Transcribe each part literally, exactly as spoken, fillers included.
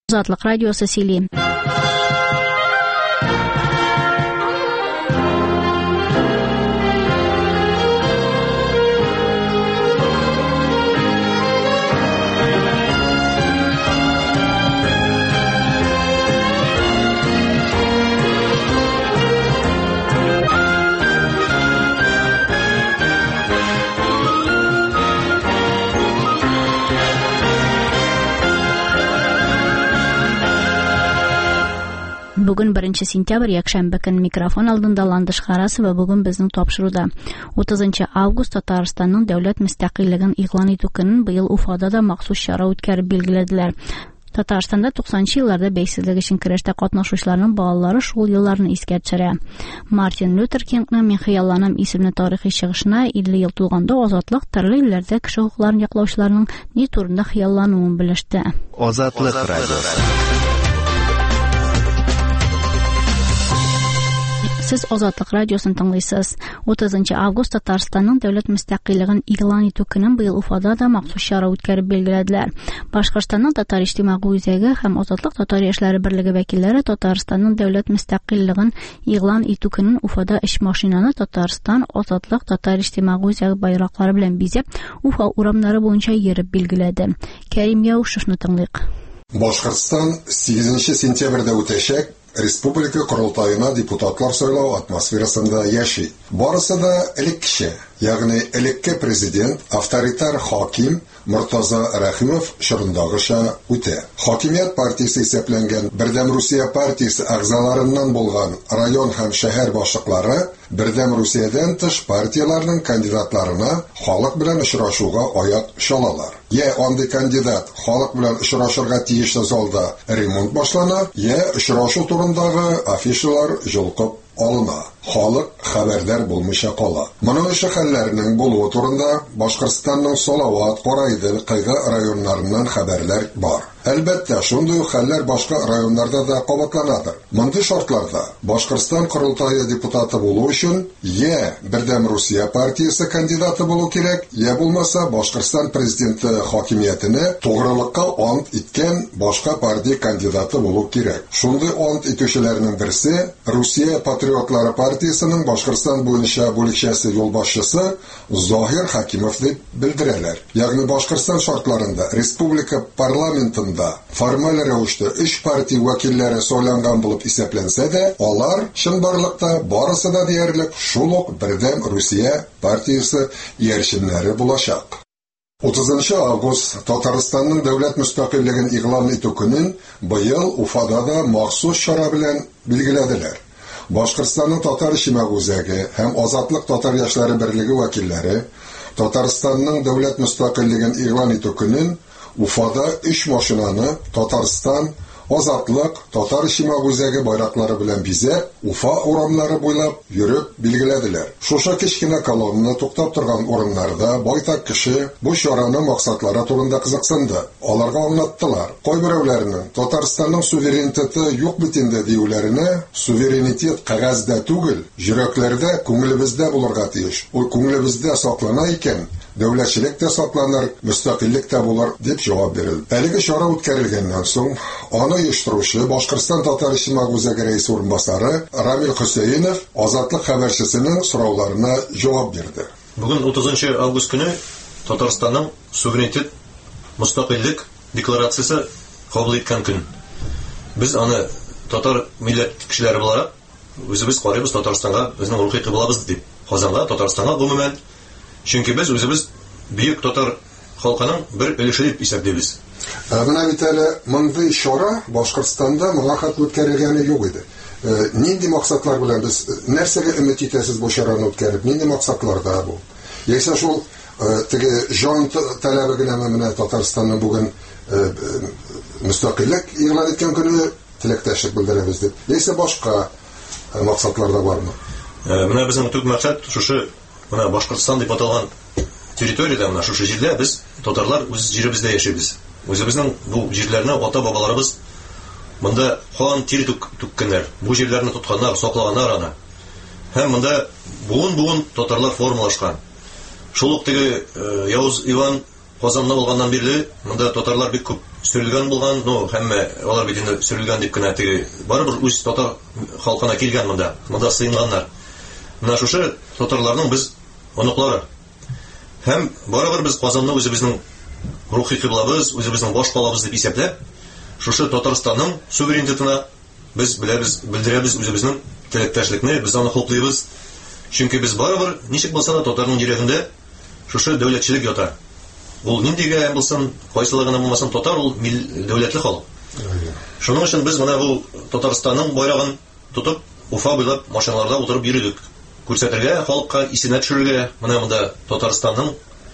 Азатлык радиосы сөйли. Бүген беренче сентябрь якшәмбе көн микрофон алдында Ландыш Харасова бүген безнең тапшыруда. утызынчы август Татарстанның дәүләт мөстәкыйльлеген игълан итү көнен быел Уфада да махсус чара үткәреп билгеләделәр. Татарстанда туксанынчы елларда бәйсезлек өчен көрәштә катнашучыларның балалары шул елларны искә төшерә. Мартин Лютер Кингның "Мин хыялланам" исемле тарихи чыгышына илле ел тулганда Азатлык төрле илләрдә кеше хукукларын яклаучыларның ни турында хыяллануын белеште. Азатлык радиосы. Сез Азатлык радиосын тыңлыйсыз. утызынчы август Татарстанның дәүләт мөстәкыйльлеген игълан итү көнен быел Уфада да махсус чара үткәреп билгеләделәр. Башкортстанның Татар иҗтимагый үзәге һәм Азатлык Татар яшьләре берлеге вәкилләре Татарстанның дәүләт мөстәкыйльлеген игълан итү көнен Уфада өч машинаны Татарстан, Азатлык Татар иҗтимагый үзәге байраклары белән бизәп, Уфа урамнары буенча йөреп билгеләде. Кәрим Яушевны тыңлыйк. Башкортстан сигезенче сентябрьдә үтәчәк Республика Корылтаена депутатлар сайлау атмосферасында яши. Барысы да элеккечә, ягъни элекке президент, авторитар хаким Муртаза Рәхимов чорындагыча үтә. Хакимият партиясе исәпләнгән Бердәм Русия партиясе әгъзаларыннан булган район һәм шәһәр башлыклары Бердәм Русиядән тыш партияларның кандидатларына халык белән очрашуга аяк чалалар. Я андый кандидат халык белән очрашырга тиешле залда ремонт башлана, я очрашу турындагы афишалар җылкып алына. Халык хәбәрдар булмыйча кала. Моның эше хәлләренең булуы турында Башкортстанның Салават, Карайдел, Кыйгы районнарыннан хәбәрләр бар. Әлбәттә, шундый хәлләр башка районнарда да кабатланадыр. Мондый шартларда Башкортстан Корылтайы депутаты булу өчен я Бердәм Русия партиясе кандидаты булу кирәк, я булмаса Башкортстан президенты хакимиятенә тугрылыкка ант иткән башка партия кандидаты булу кирәк. Шундый ант итүчеләрнең берсе Русия патриотлары партиясының Башкортстан буенча бүлекчәсе юлбашчысы Захир Хакимов дип белдерәләр. Ягъни Башкортстан шартларында республика парламентында формаль рәвештә өч партия вәкилләре сайланган булып исәпләнсә дә, алар чынбарлыкта барысы да диярлек шул ук Бердәм Русия партиясе иярченнәре булачак. утызынчы август Татарстанның дәүләт мөстәкыйльлеген игълан итү көнен быел Уфада да махсус чара белән билгеләделәр. Башкортстанның Татар иҗтимагый үзәге һәм Азатлык Татар яшьләре берлеге вәкилләре Татарстанның дәүләт мөстәкыйльлеген игълан итү көнен Уфада өч машинаны Татарстан, Азатлык Татар иҗтимагый үзәге байраклары белән бизәп, Уфа урамнары буйлап йөреп билгеләделәр. Шушы кечкенә колонна туктап торган урыннарда байтак кеше бу чараның максатлары турында кызыксынды. Аларга аңлаттылар. Кайберәүләрнең Татарстанның суверенитеты юк бит инде диюләренә, суверенитет кагазда түгел, йөрәкләрдә, күңелебездә булырга тиеш. Ул күңелебездә саклана икән, дәүләтчелек тә сакланыр, мөстәкыйльлек тә булыр дип җавап бирелде. Әлеге чара үткәрелгәннән соң, аны оештыручы Башкортстан Татар иҗтимагый үзәге рәисе урынбасары Рамил Хөсәенов Азатлык хәбәрчесенең сорауларына җавап бирде. Бүген утызынчы август көне Татарстанның суверенитет, мөстәкыйльлек декларациясе кабул иткән көн. Без аны татар милләт кешеләре буларак үзебез карыйбыз Татарстанга, безнең рухи кыблабыз дип. Казанга, Татарстанга гомумән. Чөнки без үзебез бөек татар халкының бер өлеше дип исәплибез. Менә бит әле мондый чара Башкортстанда моңа хәтле үткәрелгәне юк иде. Нинди максатлар белән без нәрсәгә өмет итәсез бу чараны үткәреп? Нинди максатларда бу? Яисә шул теге җан таләбе генә менә Татарстанның бүген мөстәкыйльлек игълан иткән көне теләктәшлек белдерәбез дип. Яисә башка максатларда бармы? Менә безнең төп максат шушы, менә Башкортстан дип аталган территориядә, менә шушы җирдә без татарлар үз җиребездә яшибез. Үзебезнең бу җирләрне ата-бабаларыбыз монда хан тире түккәннәр. Бу җирләрне тотканнар, саклаганнар аны. Һәм монда буын-буын татарлар формалашкан. Шул ук теге Явыз Иван Казанда булганнан бирле монда татарлар бик күп сөрелгән булган, ну, һәммә алар бит инде сөрелгән дип кенә теге барыбер үз татар халкына килгән монда, монда сыйынганнар. Менә шушы татарларның без оныклары. Һәм барыбер без Казанны үзебезнең рухи кыблабыз, үзебезнең баш калабыз дип исәпләп, шушы Татарстанның суверенитетына без беләбез, белдерәбез үзебезнең теләктәшлекне, без аны хуплыйбыз. Чөнки без барыбер ничек булса да татарның йөрәгендә шушы дәүләтчелек ята. Ул ниндигә булсын, кайсылыгына булмасын, татар ул дәүләтле халык. Шуның өчен без менә бу Татарстанның байрагын тотып, Уфа буйлап машиналарда утырып йөридек. Күрсәтергә, халыкка исенә төшерергә, менә монда Татарстанның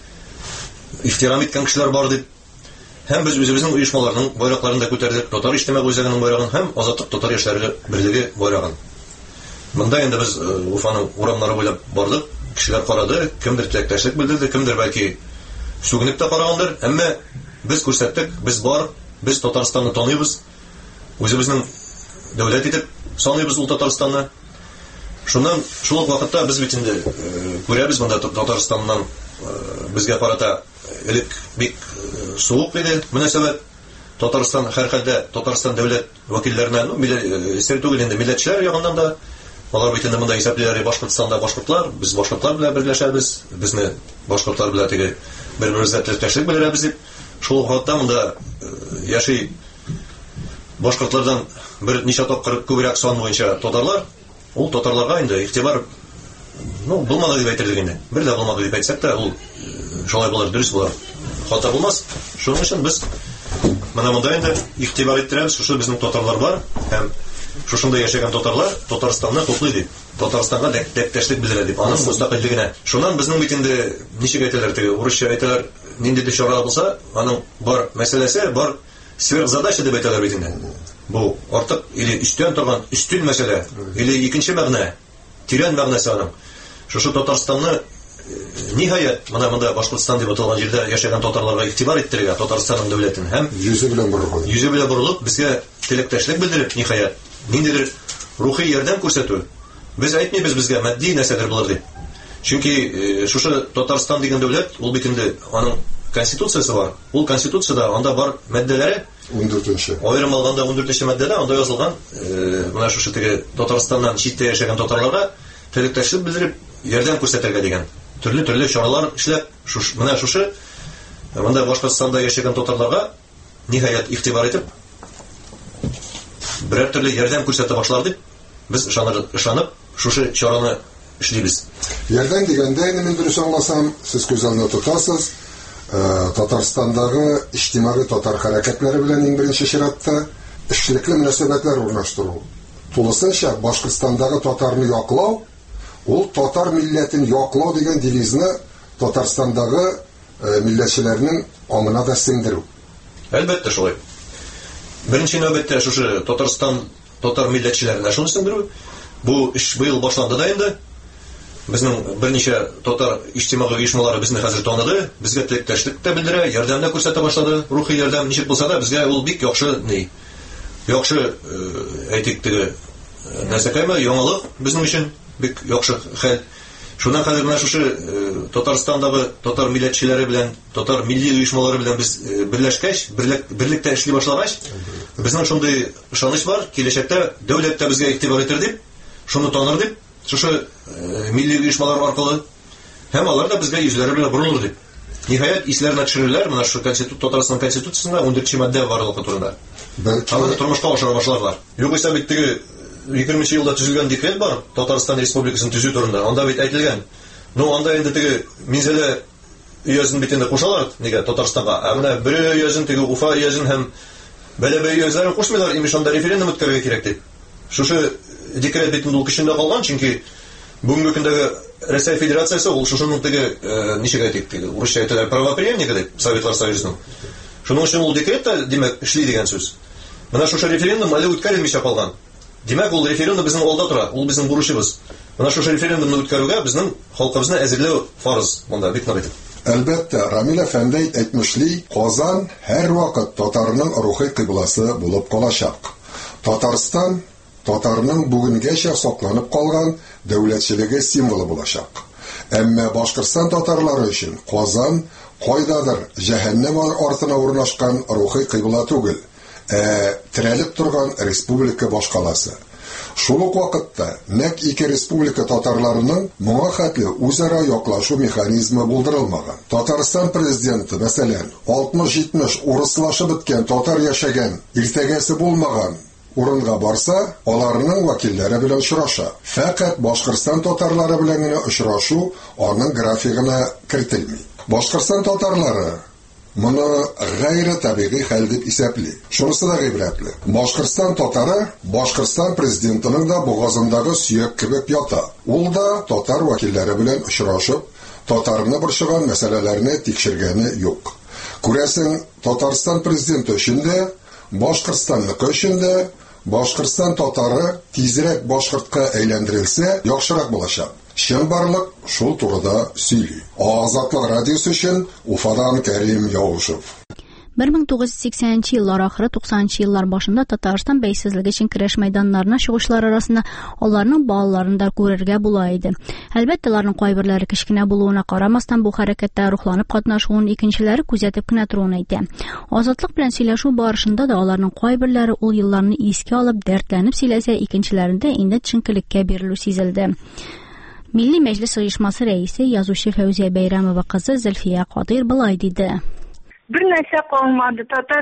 ихтирам иткән кешеләр бар дип. Һәм без үзебезнең оешмаларның байракларын да күтәрдек, татар иҗтимагый үзәгенең байрагын һәм Азатлык татар яшьләре берлеге байрагын. Монда инде без Уфаның урамнары буйлап бардык, кешеләр карады, кемдер теләктәшлек белдерде, кемдер бәлки сүгенеп тә карагандыр, әмма без күрсәттек, без бар, без Татарстанны таныйбыз, үзебезнең дәүләт итеп саныйбыз ул Татарстанны. Шуннан шул ук вакытта без бит инде күрәбез монда Татарстаннан безгә карата элек бик суык иде мөнәсәбәт. Татарстан һәрхәлдә Татарстан дәүләт вәкилләренә, ну, милләт түгел инде, милләтчеләр ягыннан да алар бит инде монда исәпләре Башкортстанда башкортлар, без башкортлар белән берләшәбез, безне башкортлар белән теге бер-беребезгә теләктәшлек белдерәбез дип. Шул вакытта монда яши башкортлардан бер ничә тапкыр күбрәк сан буенча татарлар. Ул татарларга инде игътибар, ну, булмады дип әйтерлек инде. Бер дә булмады дип әйтсәк тә, ул шулай булыр, дөрес булыр. Хата булмас. Шуның өчен без менә монда инде игътибар иттерәбез, шушы безнең татарлар бар һәм шушында яшәгән татарлар Татарстанны хуплый дип, Татарстанга теләктәшлек белдерә дип, аның мустақиллигенә. Шуннан безнең бит инде ничек әйтәләр, теге урысча әйтәләр, ниндидер чара булса, аның бар мәсьәләсе, бар сверхзадача дип әйтәләр бит инде. Бу артык или үстән торган үстен мәсьәлә, или икенче мәгънә, тирән мәгънәсе аның. Шушы Татарстанны ниһаять менә монда Башкортстан дип аталган җирдә яшәгән татарларга игътибар иттерергә, Татарстанның дәүләтен һәм йөзе белән борылып, йөзе белән борылып, безгә теләктәшлек белдереп, ниһаять ниндидер рухи ярдәм күрсәтү. Без әйтмибез безгә матди нәрсәдер булыр дип. Чөнки шушы Татарстан дигән дәүләт, ул бит инде аның конституциясе бар. Ул конституциядә анда бар маддәләре ундүртенче. Аерым алганда ундүртенче маддәдә анда язылган, менә шушы теге Татарстаннан читтә яшәгән татарларга теләктәшлек белдереп ярдәм күрсәтергә дигән. Төрле-төрле чаралар эшләп, шушы менә шушы монда Башкортстанда яшәгән татарларга ниһаять игътибар итеп берәр төрле ярдәм күрсәтә башлар дип без ышанып, ышанып шушы чараны эшлибез. Ярдәм дигәндә инде мин дөрес аңласам, сез күзаллана тотасыз, Татарстандагы иҗтимагый татар хәрәкәтләре белән иң беренче чиратта эшлекле мөнәсәбәтләр урнаштыру. Тулысынча Башкортстандагы татарны яклау, ул татар милләтен яклау дигән девизны Татарстандагы милләтчеләрнең аңына да сеңдерү. Әлбәттә шулай. Беренче нәүбәттә шушы Татарстан татар милләтчеләренә шуны сеңдерү. Бу эш быел башланды да инде. Безнең берничә татар иҗтимагый оешмалары безне хәзер таныды, безгә теләктәшлек тә белдерә, ярдәм дә күрсәтә башлады. Рухи ярдәм ничек булса да безгә ул бик яхшы ни. Яхшы әйтик теге нәрсәкәме яңалык безнең өчен бик яхшы хәл. Шуннан хәзер менә шушы Татарстандагы татар милләтчеләре белән, татар милли оешмалары белән без берләшкәч, берлектә эшли башлагач, безнең шундый ышаныч бар, киләчәктә дәүләт тә безгә игътибар итер дип, шуны таныр дип, шушы милли оешмалар аркылы һәм алар да безгә йөзләре белән борылыр дип. Ниһаять исләренә төшерерләр, менә шу конституция, Татарстан конституциясендә ундүртенче маддә барлыгы турында. Аны тормышка ашыра башларлар. Югыйсә бит теге егерменче елда төзелгән декрет бар, Татарстан Республикасын төзү турында. Анда бит әйтелгән. Ну, анда инде теге Минзәлә өязен бит инде кушалар, нигә Татарстанга. Ә менә бер өязен, теге Уфа өязен һәм Бәләбәй өязләрен кушмыйлар, имеш анда референдум үткәрергә кирәк дип. Шушы декрет бит инде ул көчендә калган, чөнки бүгенге көндәге Россия Федерациясе ул шушының теге ничек әйтик, теге урысча әйтәләр, правопреемник дип, Советлар Союзының. Шуның өчен ул декрет та, димәк, эшли дигән сүз. Менә шушы референдум әле үткәрелмичә калган. Димәк, ул референдум безнең алда тора, ул безнең бурычыбыз. Менә шушы референдумны үткәрүгә безнең халкыбызны әзерләү фарыз, монда бик нык итеп. Әлбәттә, Рамил әфәнди әйтмешли, Казан һәр вакыт татарның рухи кыбласы булып калачак. Татарстан татарның бүгенгәчә сакланып калган дәүләтчелеге символы булачак. Әмма Башкортстан татарлары өчен Казан кайдадыр җәһәннәм артына урнашкан рухи кыйбла түгел, ә терәлеп торган республика башкаласы. Шул ук вакытта нәкъ ике республика татарларының моңа хәтле үзара яклашу механизмы булдырылмаган. Татарстан президенты, мәсәлән, алтмыш-җитмеш урыслашып беткән татар яшәгән, иртәгәсе булмаган урынга барса, аларның вәкилләре белән очраша. Фәкать Башкортстан татарлары белән генә очрашу аның графигына кертелми. Башкортстан татарлары моны гайре табигый хәл дип исәпли. Шунысы да гыйбрәтле. Башкортстан татары Башкортстан президентының да бугазындагы сөяк кебек ята. Ул да татар вәкилләре белән очрашып, татарны борчыган мәсьәләләрне тикшергәне юк. Күрәсең, Татарстан президенты өчен дә, Башкортстанныкы өчен дә Башкортстан татары тизрәк башкортка әйләндерелсә, яхшырак булачак. Чынбарлык шул турыда сөйли. Азатлык радиосы өчен Уфадан Кәрим Яушев. bir ming to'qqiz yuz saksonынчы еллар ахыры туксанынчы еллар башында Татарстан бәйсезлеге өчен көрәш мәйданнарына чыгышлар арасында аларның балаларын да күрергә була иде. Әлбәттә, аларның кайберләре кечкенә булуына карамастан бу хәрәкәттә рухланып катнашуын, икенчеләре күзәтеп кенә торуын әйтә. Азатлык белән сөйләшү барышында да аларның кайберләре ул елларны искә алып, дәртләнеп сөйләсә, икенчеләрендә инде төшенкелеккә бирелү сизелде. Милли Мәҗлес оешмасы рәисе, язучы Фәүзия Бәйрәмова кызы Зөлфия Кадир булай диде. Bir нәрсә калмады. Татар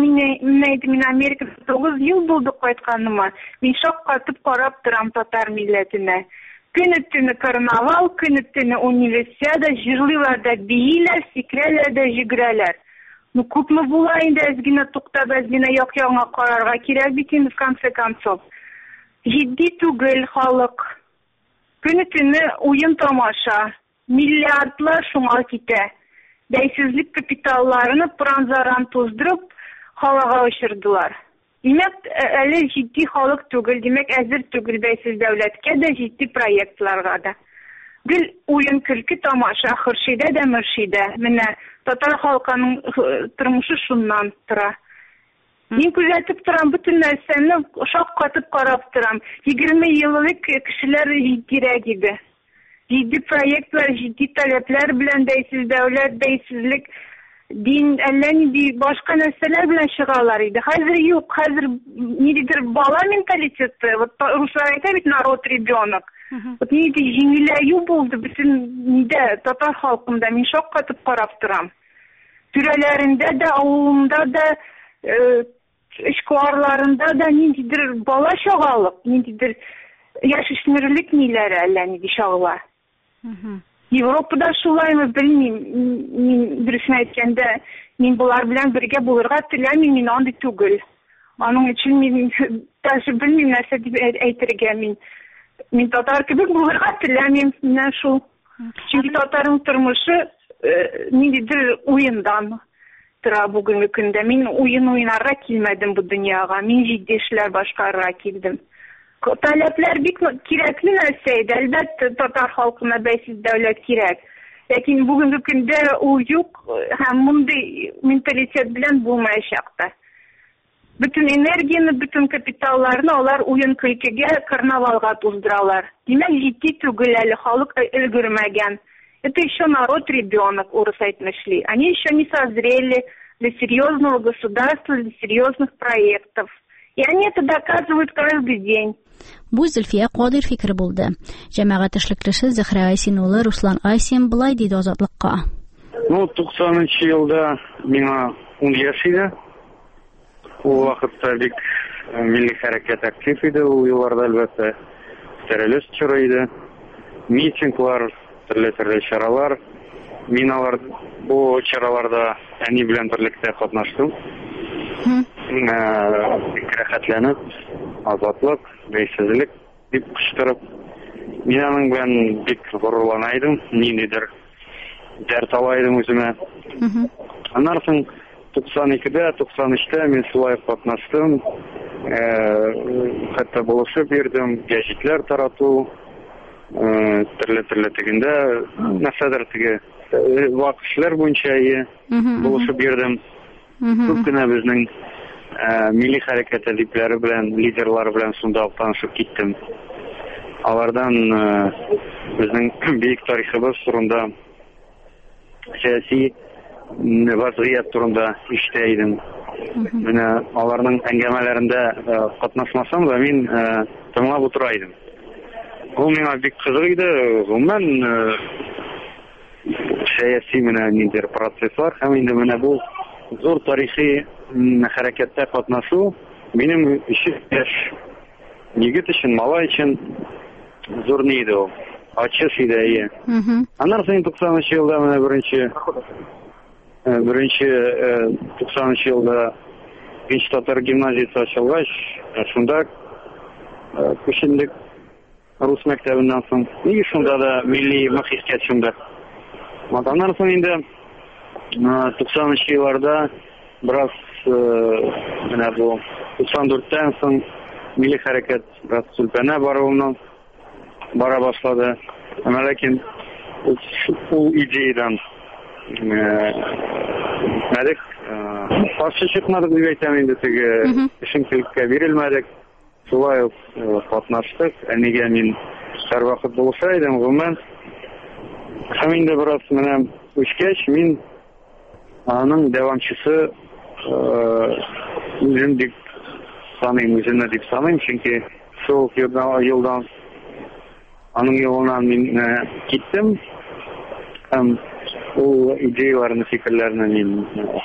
мин Америкада тугыз ел булды кайтканыма. Мин шаккатып карап торам татар милләтенә. Көне-төне карнавал, көне-төне универсиада, җырлыйлар да, бииләр, сикрәләр дә, җигрәләр. Ну күпме була инде, әз генә туктап, әз генә як-ягына карарга кирәк бит инде в конце концов. Җитди түгел халык. Көне-төне уен тамаша. Миллиардлар шуңа китә. Бәйсезлек капиталларını пранзаран туздырып, халыга очырдылар. Димәк, әле җитди халык түгел, димәк, әзер түгел бәйсез дәүләткә дә, җитди проектларга да. Гел уен көлке тамаша, Хөршидә дә Мөршидә. Менә татар халкының тормышы шуннан тора. Мин күзәтеп торам, бөтен нәрсәне шаккатып карап торам. егерме еллык кешеләр җитдирәк иде. Ciddi proyektler, ciddi talepler bilen beysiz devlet, beysizlik, din, әлләни bir başka nesneler bilen çıkarlar idi. Hazır yok, hazır nedir bala mentaliteti. Вот Ruslar aytıyor, народ ребенок. Вот nedir jеңеләю buldu bütün nide tatar halkında min şakkatıp karap turam. Türelerinde de, avulunda da, eşkuarlarında da nedir bala şagalık, nedir yaşışmırlık neler әлләни şağılar. Европада шулаймы белмим. Мин дөресен әйткәндә, мин булар белән бергә булырга теләмим, мин андый түгел. Аның өчен мин даже белмим нәрсә дип әйтергә мин. Мин татар кебек булырга теләмим, менә шул. Чөнки татарның тормышы ниндидер уендан тора бүгенге көндә. Мин уен уйнарга килмәдем бу дөньяга. Мин җитди эшләр башкарырга килдем. Таләпләр бик кирәкле нәрсә иде. Әлбәттә, татар халкына бәйсез дәүләт кирәк. Ләкин бүгенге көндә ул юк һәм мондый менталитет белән булмаячак та. Bütün энергияны, bütün капиталларны алар уен көлкегә, карнавалга туздыралар. Димәк, җитди түгел әле халык өлгермәгән. Это еще народ ребенок, урыс әйтмешли. Они еще не созрели для серьезного государства, для серьезных проектов. И они это доказывают каждый день. Бу Зөлфия Кадир фикере булды. Җәмәгать эшлеклесе Зөһрә Айсин улы Руслан Айсин булай диде Азатлыкка. Ну, туксанынчы елда миңа ун яшь иде. Ул вакытта бик милли хәрәкәт актив иде, ул елларда әлбәттә терелеш чоры иде. Митинглар, төрле-төрле чаралар. Мин алар бу чараларда әни белән берлектә катнаштым. Бик рәхәтләнеп, азатлык, бәйсезлек дип кычкырып, мин аның белән бик горурлана идем, ниндидер дәрт ала идем үземә. Аннан соң туксан икедә, туксан өчтә мин шулай катнаштым, хәтта булышып бирдем, гәҗитләр тарату, төрле-төрле тегендә, нәрсәдер теге вак эшләр буенча булышып бирдем. Күп кенә безнең милли хәрәкәт әдипләре белән, лидерлары белән шунда танышып киттем. Алардан безнең бик тарихыбыз турында, сәяси vaziyat turunda işteydim. Менә аларның әңгәмәләрендә катнашмасам да мин тыңлап утырайдым. Ул миңа бик кызык иде. Гомумән сәяси менә ниндидер процесслар һәм инде менә бу зур тарихи хәрәкәттә катнашу минем өчен яшь егет өчен, малай өчен зур ни иде ул. Ачыш иде. Аннан соң туксанынчы елда менә беренче беренче туксанынчы елда Бинч татар гимназиясе ачылгач, шунда күчендек рус мәктәбеннән соң. И шунда да милли мөхиссият шунда. Аннан соң инде туксанынчы елларда бераз менә бу туксан дүрттән соң милли хәрәкәт бераз сүлпәнә баруыннан бара башлады. Әмма ләкин ул идеядан мәдек каршы чыкмадык дип әйтәм инде, теге эшенкелеккә бирелмәдек. Шулай ук катнаштык. Әнигә мин һәрвакыт булыша идем, гомумән. Һәм инде бераз менә үскәч мин аның дәвамчысы үзем дип саныйм, үземне дип саныйм, чөнки шул елдан аның юлынан мин киттем. Һәм ул идеяларны, фикерләрне мин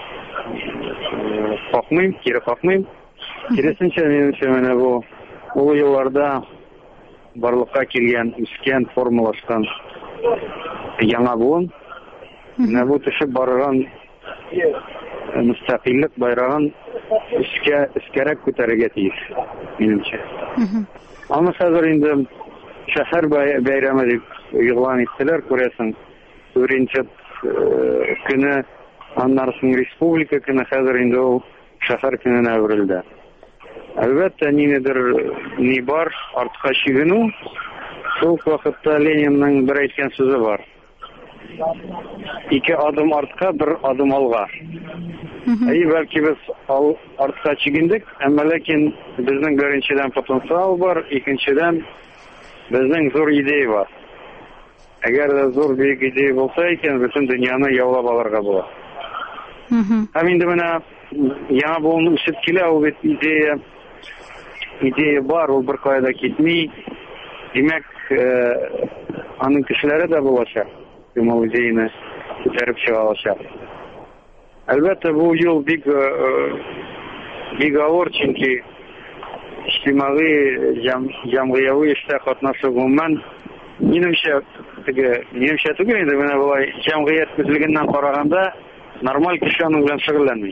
какмыйм, кире какмыйм. Киресенчә, минемчә, менә бу ул елларда барлыкка килгән, үскән, формалашкан яңа буын. Менә бу төшеп барган мөстәкыйльлек байрагын өскә, өскәрәк күтәрергә тиеш, минемчә. Аны хәзер инде шәһәр бәйрәме дип игълан иттеләр, күрәсең. Үренчәт көне, аннан соң республика көне, хәзер инде ул шәһәр көненә әверелде. Әлбәттә, ниндидер ни бар, артка чигенү. Шул вакытта Ленинның бер әйткән сүзе бар. Ике адым артка, бер адым алга. Әй, бәлки без артка чигендек, әмма ләкин безнең беренчедән потенциал бар, икенчедән безнең зур идея бар. Әгәр дә зур бик идея булса икән, бөтен дөньяны яулап алырга була. Һәм инде менә яңа буын үсеп килә, ул бит идея идея бар, ул бер кайда китми. Димәк, аның кешеләре дә булачак. Ул идеяны күтәреп чыга алачак. Әлбәттә, бу юл бик бик авыр, чөнки иҗтимагый, җәмгыяви эштә катнашу гомумән минемчә теге, минемчә түгел инде, менә булай җәмгыять күзлегеннән караганда нормаль кеше аның белән шөгыльләнми.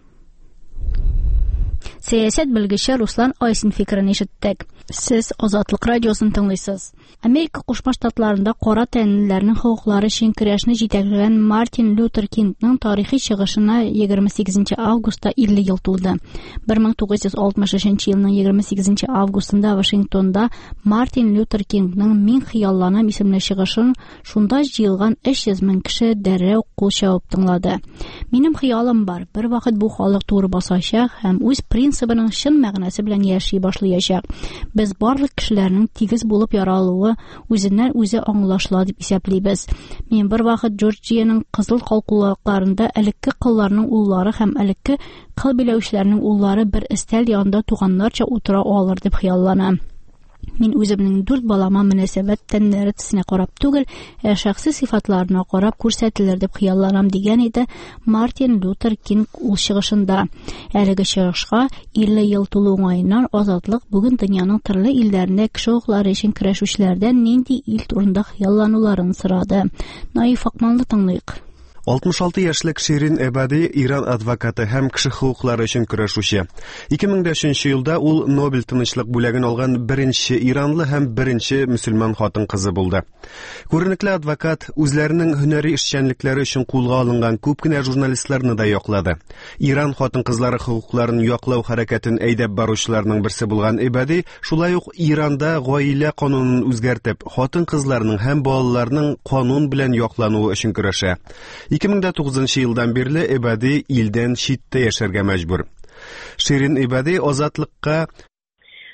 Сәясәт белгече Руслан Айсин фикерен ишеттек. Сез Азатлык радиосын тыңлыйсыз. Америка Кушма Штатларында кара тәнлеләрнең хокуклары өчен көрәшне җитәкләгән Мартин Лютер Кингның тарихи чыгышына егерме сигезенче августта илле ел тулды. бер мең тугыз йөз алтмыш өченче елның егерме сигезенче августында Вашингтонда Мартин Лютер Кингның «Мин хыялланам» исемле чыгышын шунда җыелган өч йөз мең кеше дәррәү кул чабып тыңлады. Минем хыялым бар, бер вакыт бу халык туры басачак һәм үз принцибының чын мәгънәсе белән яши башлаячак. Без барлык кешеләрнең тигез булып яралуы үзеннән үзе аңлашыла дип исәплибез. Мин бер вакыт Джорджияның кызыл калкулыкларында элекке кылларның уллары һәм элекке кыл биләүчләрнең уллары бер өстәл янында туганнарча утыра алыр дип хыялланам. Мин үземнең дүрт балама мөнәсәбәт тәннәре төсенә карап түгел, ә шәхси сыйфатларына карап күрсәтелер дип хыялланам, дигән иде Мартин Лютер Кинг ул чыгышында. Әлеге чыгышка илле ел тулу уңаеннан Азатлык бүген дөньяның төрле илләрендә кеше хокуклары өчен көрәшүчеләрдән нинди ил турында хыяллануларын сорады. Наиф Акмалны тыңлыйк. алтмыш алты яшьлек Ширин Эбади Иран адвокаты һәм кеше хукуклары өчен көрәшүче. ике мең өченче елда ул Нобель тынычлык бүләген алган беренче иранлы һәм беренче мөселман хатын-кызы булды. Күренекле адвокат үзләренең һөнәри эшчәнлекләре өчен кулга алынган күп кенә журналистларны да яклады. Иран хатын-кызлары хукукларын яклау хәрәкәтен әйдәп баручыларның берсе булган Эбади шулай ук Иранда гаилә канунын үзгәртеп, хатын-кызларның һәм балаларның канун белән яклануы өчен көрәшә. ике мең тугызынчы елдан бирле Эбади илдән читтә яшәргә мәҗбүр. Ширин Эбади Азатлыкка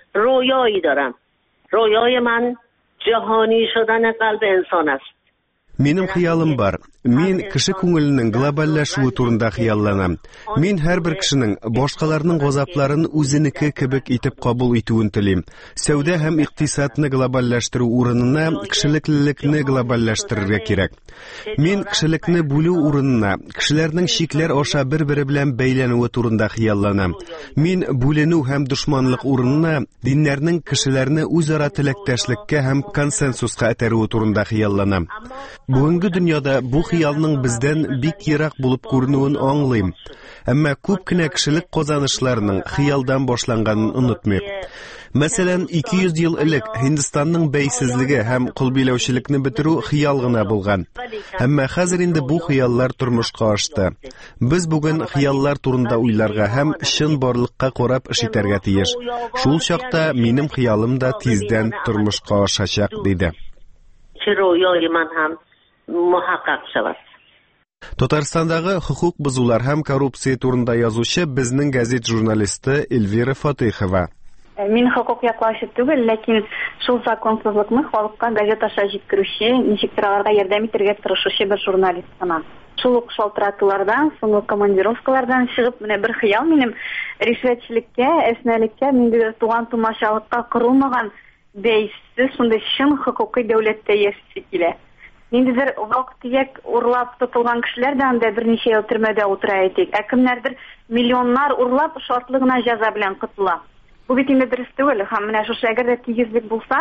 رویایی دارم. رویای من جهانی شدن قلب انسان است. Минем хыялым бар. Мин кеше күңеленең глобальләшүе турында хыялланам. Мин һәрбер кешенең башкаларның газапларын үзенеке кебек итеп кабул итүен телим. Сәүдә һәм икътисадны глобальләштерү урынына кешелеклелекне глобальләштерергә кирәк. Мин кешелекне бүлү урынына кешеләрнең шикләр аша бер-бире белән бәйләнүе турында хыялланам. Мин бүленү һәм дошманлык урынына диннәрнең кешеләрне үзара теләктәшлеккә һәм консенсуска этәрүе турында хыялланам. Бүгенге дөньяда бу хыялның бездән бик ерак булып күренүен аңлыйм. Әмма күп кенә кешелек казанышларының хыялдан башланганын онытмыйк. Мәсәлән, ике йөз ел элек Һиндстанның бәйсезлеге һәм кулбиләүчелекне бетерү хыял гына булган. Әмма хәзер инде бу хыяллар тормышка ашты. Без бүген хыяллар турында уйларга һәм чын барлыкка карап эш итәргә тиеш. Шул чакта минем хыялым да тиздән тормышка ашачак, диде. Татарстандагы хукук бузулар һәм коррупция турында язучы безнең газет журналисты Эльвира Фатыйхова. Мин хукук яклаучы түгел, ләкин шул законсызлыкны халыкка газет аша җиткерүче, ничектер аларга ярдәм итәргә тырышучы бер журналист кына. Шул ук шалтыратулардан, соңгы командировкалардан чыгып, менә бер хыял минем ришвәтчелеккә, әснәлеккә, миндә туган тумачалыкка корылмаган бәйсез, шундый чын хукукый дәүләттә яши килә. Ниндидер вак-төяк урлап тотылган кешеләр дә анда берничә ел төрмәдә утыра әйтик. Ә кемнәрдер миллионнар урлап шартлы гына җәза белән котыла. Бу бит инде дөрес түгел. Һәм менә шушы әгәр дә тигезлек булса,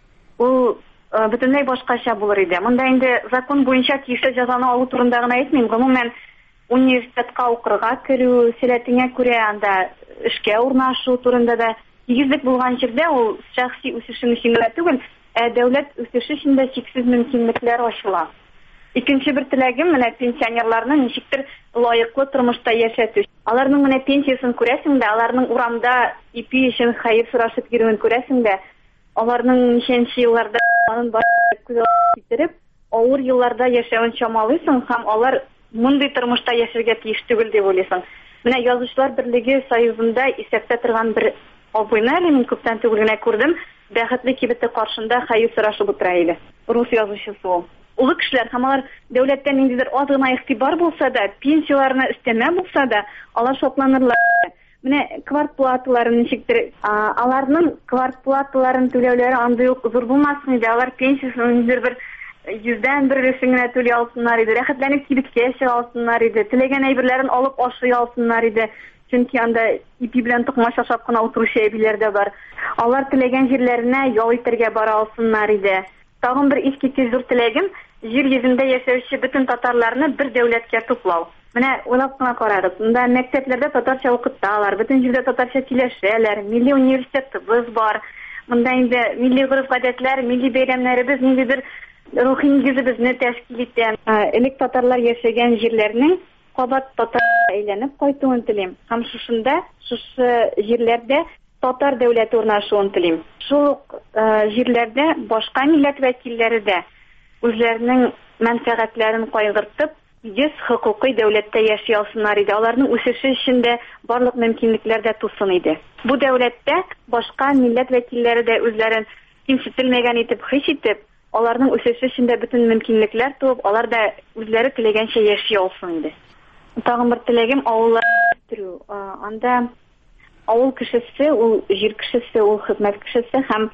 ул бөтенләй башкача булыр иде. Монда инде закон буенча тиешле җәзаны алу турында гына әйтмим. Гомумән университетка укырга керү, сәләтеңә күрә анда эшкә урнашу турында да тигезлек булган җирдә ул шәхси үсешең өчен генә түгел, ә дәүләт үсеше өчен дә чиксез мөмкинлекләр ачыла. Икенче бер теләгем менә пенсионерларны ничектер лаеклы тормышта яшәтү. Аларның менә пенсиясын күрәсең дә, аларның урамда ипи өчен хәер сорашып йөрүен күрәсең дә, аларның ничәнче елларда анын башын күз китереп, авыр елларда яшәвен чамалыйсың һәм алар мондый тормышта яшәргә тиеш түгел дип уйлыйсың. Менә Язучылар берлеге союзында исәптә торган бер абыйны әле мин күптән түгел генә күрдем, бәхетле кибете каршында хәер сорашып утыра иде. Рус язучысы ул. Улы кешеләр һәм алар дәүләттән ниндидер аз гына игътибар булса да, пенсияларына өстәмә булса да, алар шатланырлар. Менә квартплаталарын ничектер, аларның квартплаталарын түләүләре андый ук зур булмасын иде. Алар пенсиясын ниндидер бер йөздән бер өлешен генә түли алсыннар иде. Рәхәтләнеп кибеткә чыга алсыннар иде. Теләгән әйберләрен алып ашый алсыннар иде. Чөнки анда ипи белән токмаш ашап кына утыручы әбиләр дә бар. Алар теләгән җирләренә ял итәргә бара алсыннар иде. Тагын бер искиткеч зур теләгем җир йөзендә яшәүче бөтен татарларны бер дәүләткә туплау. Менә уйлап кына карагыз. Монда мәктәпләрдә татарча укыталар, бөтен җирдә татарча сөйләшәләр, милли университетыбыз бар. Монда инде милли гореф-гадәтләр, милли бәйрәмнәребез, ниндидер рухи нигезебезне тәшкил итә. Элек татарлар яшәгән җирләрнең кабат татарча әйләнеп кайтуын телим. Һәм шушында, шушы җирләрдә татар дәүләте урнашуын телим. Шул җирләрдә башка милләт вәкилләре дә үзләренең мәнфәгатьләрен кайгыртып, тигез хокукый дәүләттә яши алсыннар иде. Аларның үсеше өчен дә барлык мөмкинлекләр дә тусын иде. Бу дәүләттә башка милләт вәкилләре дә үзләрен кимсетелмәгән итеп хис итеп, аларның үсеше өчен дә бөтен мөмкинлекләр туып, алар да үзләре теләгәнчә яши алсын иде. Тагын бер теләгем авылларда үстерү. Анда авыл кешесе, ул җир кешесе, ул хезмәт кешесе һәм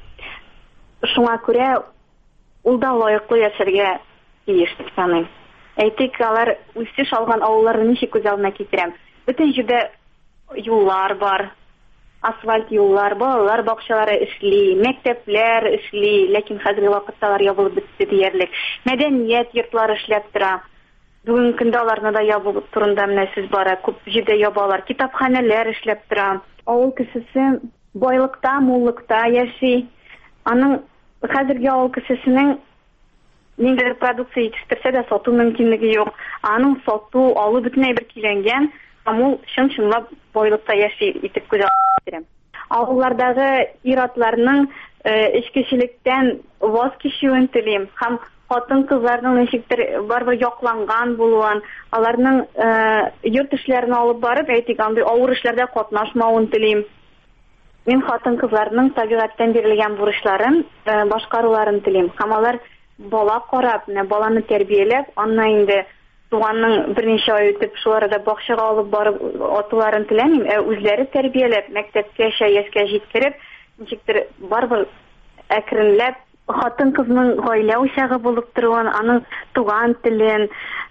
шуңа күрә ул да лаеклы яшәргә тиеш дип саныйм. Әйтик, алар үсеш алган авылларны ничек күз алдына китерәм. Бөтен җирдә юллар бар, асфальт юллар, балалар бакчалары эшли, мәктәпләр эшли, ләкин хәзерге вакытта алар ябылып бетте диярлек. Мәдәният йортлары эшләп тора. Бүгенге көндә аларны да ябу турында менә сүз бара. Күп җирдә ябалар. Китапханәләр эшләп тора. Авыл кешесе байлыкта, муллыкта яши. Аның хәзерге авыл кешесенең ниндидер продукция җитештерсә дә сату мөмкинлеге юк. Аның сату, алу бөтенләй бер киләнгән, һәм ул чын-чынлап байлыкта яши итеп күз алдына китерәм. Авыллардагы ир-атларның эчкечелектән ваз кичүен телим һәм хатын-кызларның ничектер барбыр якланган булуын, аларның йорт эшләрен алып барып, әйтик, андый авыр эшләрдә катнашмавын телим. Мин хатын-кызларның табигатьтән бирелгән бурычларын башкаруларын телим. Һәм алар бала карап, менә баланы тәрбияләп, аннан инде туганның берничә ай үтеп, шулары да бакчага алып барып атуларын теләмим, ә үзләре тәрбияләп, мәктәпкә, яшькә җиткереп, ничектер барбыр әкренләп хатын-кызның гаилә учагы булып торуын, аның туган телен,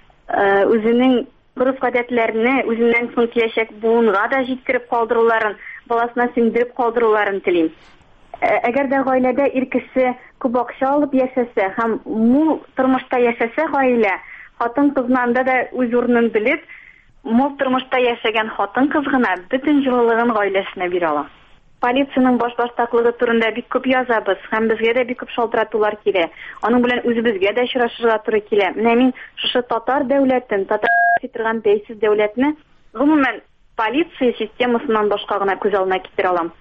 үзенең гореф-гадәтләрне, үзеннән соң киләчәк буынга да җиткереп калдыруларын, баласына сеңдереп калдыруларын телим. Әгәр дә гаиләдә ир кеше күп акча алып яшәсә һәм мул тормышта яшәсә гаилә, хатын-кызның да үз урынын белеп, мул тормышта яшәгән хатын-кыз гына бөтен җылылыгын гаиләсенә бирә ала. Полициянең баш-баштаклыгы турында бик күп язабыз, һәм безгә дә бик күп шалтыратулар килә. Аның белән үзебезгә дә очрашырга туры килә. Менә мин шушы татар дәүләтен, татар фитрган бәйсез дәүләтне, гомумән полиция системасыннан башка гына күз алдына китерә алам.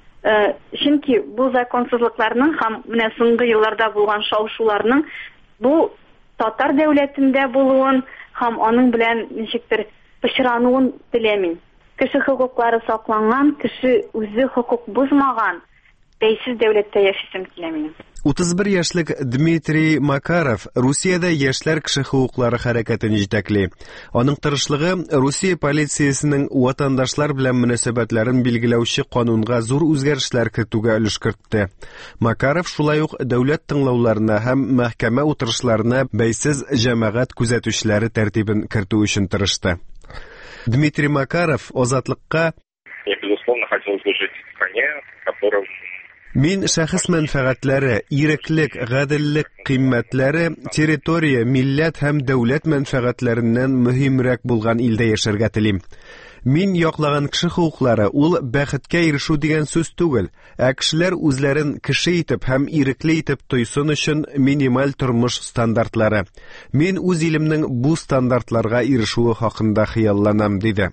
Чөнки бу законсызлыкларның һәм менә соңгы елларда булган шау-шуларның бу татар дәүләтендә булуын һәм аның белән ничектер пычрануын теләмим. Кеше хукуклары сакланган, кеше үзе хукук бузмаган бәйсез дәүләттә яшисем килә минем. утыз бер яшьлек Дмитрий Макаров Русиядә яшьләр кеше хукуклары хәрәкәтен җитәкли. Аның тырышлыгы Русия полициясенең ватандашлар белән мөнәсәбәтләрен билгеләүче канунга зур үзгәрешләр кертүгә өлеш кертте. Макаров шулай ук дәүләт тыңлауларына һәм мәхкәмә утырышларына бәйсез җәмәгать күзәтүчеләре тәртибен кертү өчен тырышты. Дмитрий Макаров азатлыкка Я, безусловно, хотел служить стране, которым Мин шәхес мәнфәгатьләре, иреклек, гаделлек кыйммәтләре, территория, милләт һәм дәүләт мәнфәгатьләреннән мөһимрәк булган илдә яшәргә телим. Мин яклаган кеше хукуклары ул бәхеткә ирешү дигән сүз түгел, ә кешеләр үзләрен кеше итеп һәм ирекле итеп тойсын өчен минималь тормыш стандартлары. Мин үз илемнең бу стандартларга ирешүе хакында хыялланам, диде.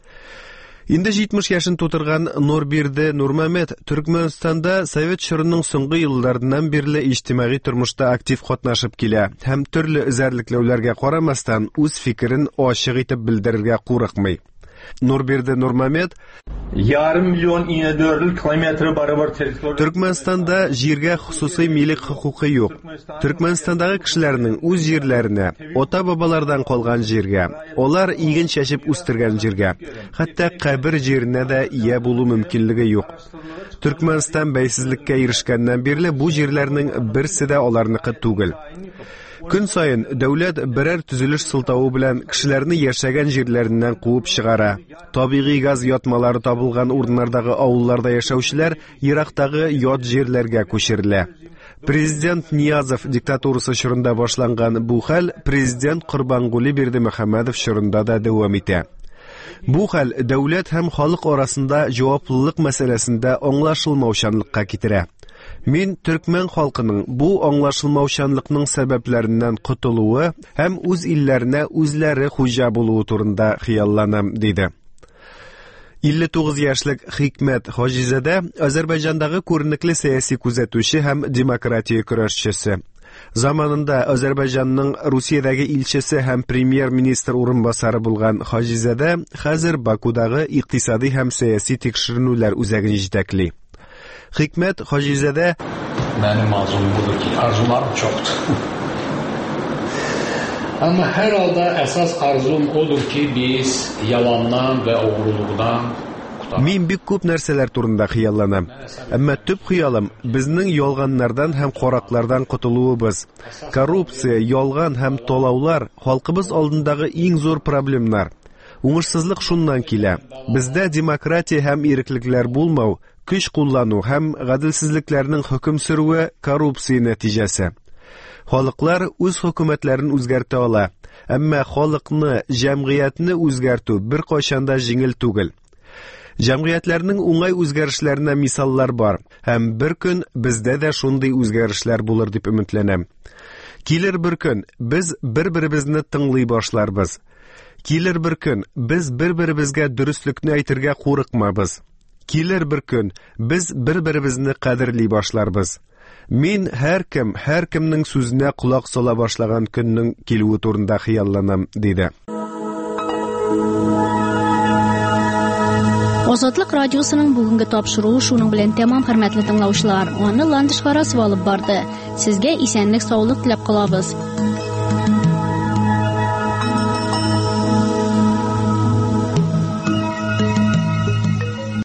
Инде җитмеш яшен тутырган Нурбирде Нурмәмәт Төркмәнстанда Совет чорының соңгы елларыннан бирле иҗтимагый тормышта актив катнашып килә һәм төрле эзәрлекләүләргә карамастан үз фикерен ачык итеп белдерергә курыкмый. Нурбирде Нурмәмәт Ярым миллион ине дөрт километр барыбер территория. Төркмәнстанда җиргә хусусый милек хокукы юк. Төркмәнстандагы кешеләрнең үз җирләренә, ата-бабалардан калган җиргә, алар иген чәчеп үстергән җиргә, хәтта кабер җиренә дә ия булу мөмкинлеге юк. Төркмәнстан бәйсезлеккә ирешкәннән бирле бу җирләрнең берсе дә аларныкы түгел. Көн саен дәүләт берәр төзелеш сылтавы белән кешеләрне яшәгән җирләреннән куып чыгара. Табигый газ ятмалары табылган урыннардагы авылларда яшәүчеләр ерактагы ят җирләргә күчерелә. Президент Ниязов диктатурасы чорында башланган бу хәл президент Курбангули Бердимөхәммәдов чорында да дәвам итә. Бу хәл дәүләт һәм халык арасында җаваплылык мәсьәләсендә аңлашылмаучанлыкка китерә. Мин төркмән халкының бу аңлашылмаучанлыкның сәбәпләреннән котылуы һәм үз илләренә үзләре хуҗа булуы турында хыялланам, диде. илле тугыз яшьлек Хикмәт Хаҗизадә Азәрбайҗандагы күренекле сәяси күзәтүче һәм демократия көрәшчесе. Заманында Азәрбайҗанның Русиядәге илчесе һәм премьер-министр урынбасары булган Хаҗизадә хәзер Бакудагы икътисади һәм сәяси тикшеренүләр үзәген җитәкли. Хикмәт Хаҗизадә Mənim arzum budur ki, arzularım çoxdur. Amma hər halda əsas arzum odur ki, biz yalandan və oğruluqdan Мин бик күп нәрсәләр турында хыялланам. Әмма төп хыялым безнең ялганнардан һәм караклардан котылуыбыз. Коррупция, ялган һәм талаулар халкыбыз алдындагы иң зур проблемнар. Уңышсызлык шуннан килә. Бездә демократия һәм иреклекләр булмау, көч куллану һәм гаделсезлекләрнең хөкем сөрүе коррупция нәтиҗәсе. Халыклар үз хөкүмәтләрен үзгәртә ала, әмма халыкны, җәмгыятьне үзгәртү бер кайчанда җиңел түгел. Җәмгыятьләрнең уңай үзгәрешләренә мисаллар бар, һәм бер көн бездә дә шундый үзгәрешләр булыр дип өметләнәм. Килер бер көн без бер-беребезне тыңлый башларбыз. Килер бер көн без бер-беребезгә дөреслекне әйтергә курыкмабыз. Килер бер көн без бер-беребезне кадерли башларбыз. Мин һәр кем, һәр кемнең сүзенә кулак сала башлаган көннең килүе турында хыялланам, диде. Озатлык радиосының бүгенге тапшыруы шуның белән тәмам, хөрмәтле тыңлаучылар. Аны Ландышкара алып барды. Сезгә исәнлек, саулык теләп калабыз.